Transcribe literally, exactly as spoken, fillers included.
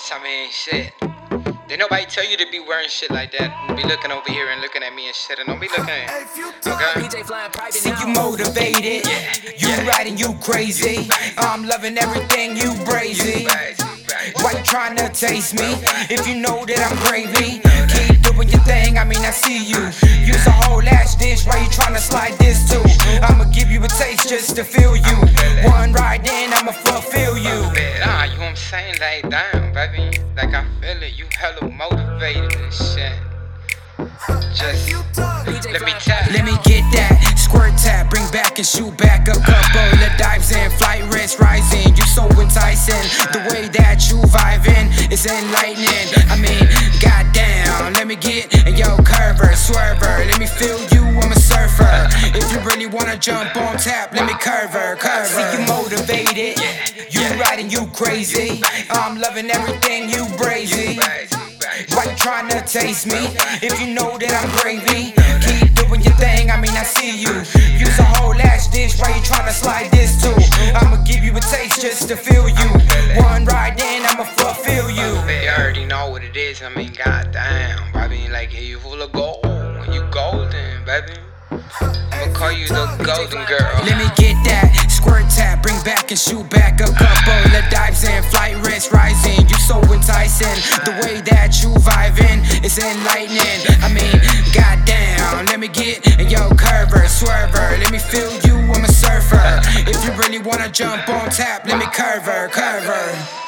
I mean, shit. Did nobody tell you to be wearing shit like that? Be looking over here and looking at me and shit, and don't be looking at me. Okay? See you motivated, Yeah. you Yeah. riding, you crazy. I'm loving everything you brazy. Why you tryna taste me if you know that I'm gravy? Keep doing your thing, I mean I see you. Use a whole ass dish, why you tryna slide this too? I'ma give you a taste just to feel you. One ride in, I'ma fulfill you. Nah, you know what I'm saying? Lay down, baby. Like I feel it, you hella motivated and shit. Just let me tap. Let me get that squirt tap, bring back and shoot back a couple of dives in. Flight risk rising, you so enticing. The way that you vibing is enlightening. I mean, goddamn, let me get in your curver, swerver. Let me feel you, I'm a surfer. If you really wanna jump on tap, let me curve her, curve her. See you motivated, you riding, you crazy. I'm loving everything you brazy. Why you tryna taste me if you know that I'm gravy? Keep doing your thing, I mean I see you. Use a whole ass dish, why you tryna slide this too? I'ma give you a taste just to feel you. One ride in, I'ma fulfill you. You already know what it is, I mean, goddamn. I mean, like, hey, you full of gold. You golden, baby. I'ma call you the golden girl. Let me get that squirt tap, bring back and shoot back a couple of dives in. Flight risk rising, you so enticing. The way that you vibing is enlightening. I mean, goddamn, let me get in your curver, swerver. Let me feel you, I'm a surfer. If you really wanna jump on tap, let me curve her, curve her.